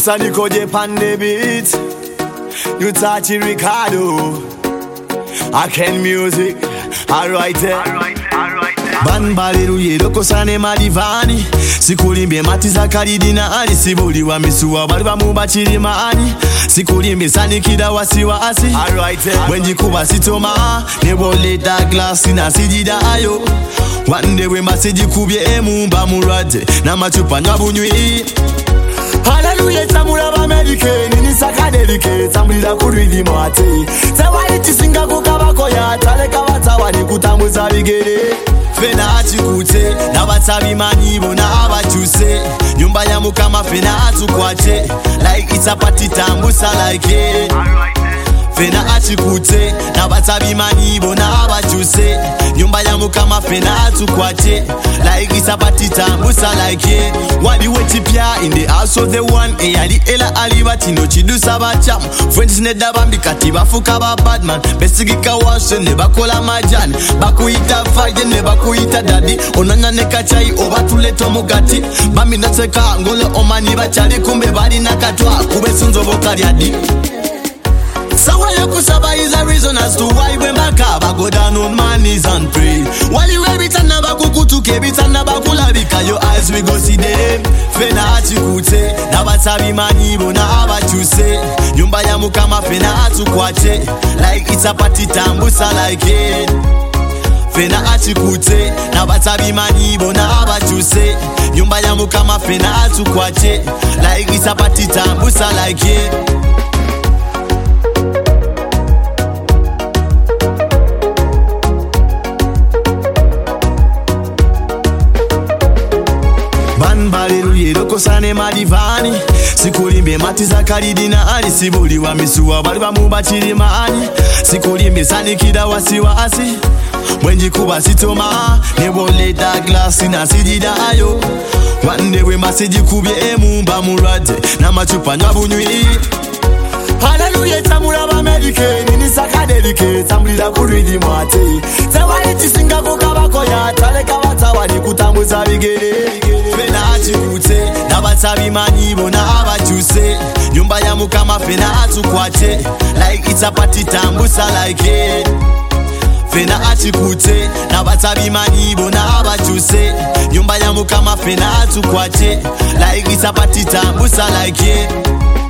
Producer Nico J pan the beat. You touchy Ricardo. I can music. Alright. Banbale ruyero kosane madivani. Sikulimbe matiza kalidina ali. Sibuli wa misuwa bali bamubachiri maani. Sikulimbe sanikida wasiwasi. Wenji kuba sitoma nebo leta glasi na sijida ayo. Wande we masiji kubye emumba murade na machupa nyabunywi. Hallelujah, tamura ba medike nini sakadelike tambira kuridi mate. Tewali tisinga kukabako ya taleka watawani kutambuza bigere. Fena achikute na batabi manibo na abachuse. Nyumba ya mukama fena atukwache like it's a party tambusa like it. Fena achikute na batabi manibo na abachuse. Nyumba ya mukama fena atukwache like it's a party tambusa like it. Wadi weti pia in the house of the one. Eyali ela alibati no chidusa bacham. Friends neda bambi katiba fuka ba badman. Besigika washe ne bakola majani. Bakuita fage ne bakuita daddy. Onanya ne kachai obatuleta mugati. Bambi nateka ngole omani bachali kumbe bali nakatwa. Kube sunzo vokali adi. Sawa ya kusaba is a reason as to why when bakaba go down on my knees and pray. While you every time nabakukutu kebi time nabakula bika your eyes we go see them. Fena achikute nabatabi manibo na abachuse. Nyumba ya mukama fena atukwache like it's a party tambusa like it. Fena achikute nabatabi manibo na abachuse. Nyumba ya mukama fena atukwache like it's a party tambusa like it. Banbale ruyero kosane madivani. Sikulimbe matiza kalidina ali. Sibuli wa misuwa bali bamubachiri maani. Sikulimbe sanikida wasiwasi. Mwenji kuba sitoma nebo leta glasi na sijida ayo. Wande we masiji kubye emumba murade na machupa nyabunywi. Hallelujah, tamura ba medike nini sakadelike tambira kuridi mwate. Tewali tisinga kukabako ya taleka watawani kutambuza bigere. Fena achikute na batabi manibo na abachuse. Nyumba ya mukama fena atukwache like it's a party tambusa like it. Fena achikute na batabi manibo na abachuse. Nyumba ya mukama fena atukwache like it's a party tambusa like it.